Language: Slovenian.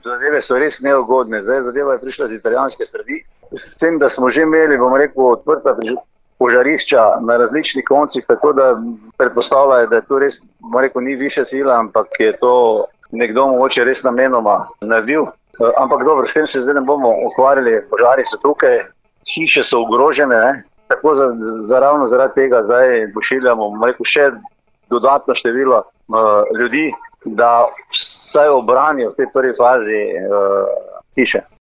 zadeve so res neugodne. Zdaj zadeva je prišla z italijanske strani. S tem, da smo že imeli, bom rekel, odprta požarišča na različnih koncih, tako da predpostavljajo, da je to res, bom rekel, ni višja sila, ampak je to nekdo mogoče res namenoma naredil. Ampak dobro, s tem se zdaj ne bomo ukvarjali, požari so tukaj, hiše so ogrožene, ne? Tako ravno zaradi tega zdaj pošiljamo, bom rekel, še dodatno število ljudi, da vsaj obranijo v tej prvi fazi hiše.